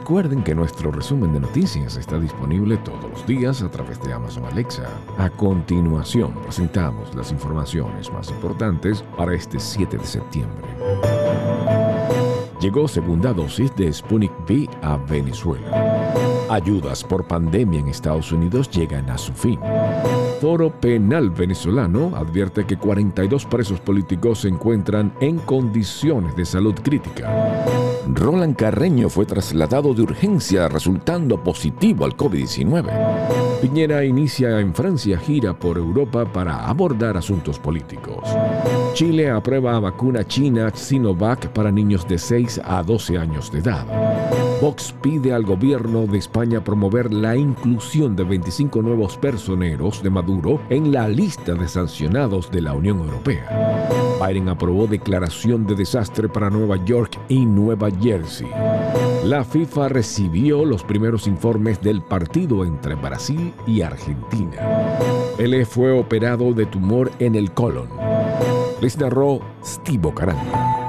Recuerden que nuestro resumen de noticias está disponible todos los días a través de Amazon Alexa. A continuación, presentamos las informaciones más importantes para este 7 de septiembre. Llegó segunda dosis de Sputnik V a Venezuela. Ayudas por pandemia en Estados Unidos llegan a su fin. Foro Penal venezolano advierte que 42 presos políticos se encuentran en condiciones de salud crítica. Roland Carreño fue trasladado de urgencia resultando positivo al COVID-19. Piñera inicia en Francia gira por Europa para abordar asuntos políticos. Chile aprueba vacuna china Sinovac para niños de 6 a 12 años de edad. Vox pide al gobierno de España promover la inclusión de 25 nuevos personeros de Maduro en la lista de sancionados de la Unión Europea. Biden aprobó declaración de desastre para Nueva York y Nueva Jersey. La FIFA recibió los primeros informes del partido entre Brasil y Argentina. Pelé fue operado de tumor en el colon. Les narró Steve Caranda.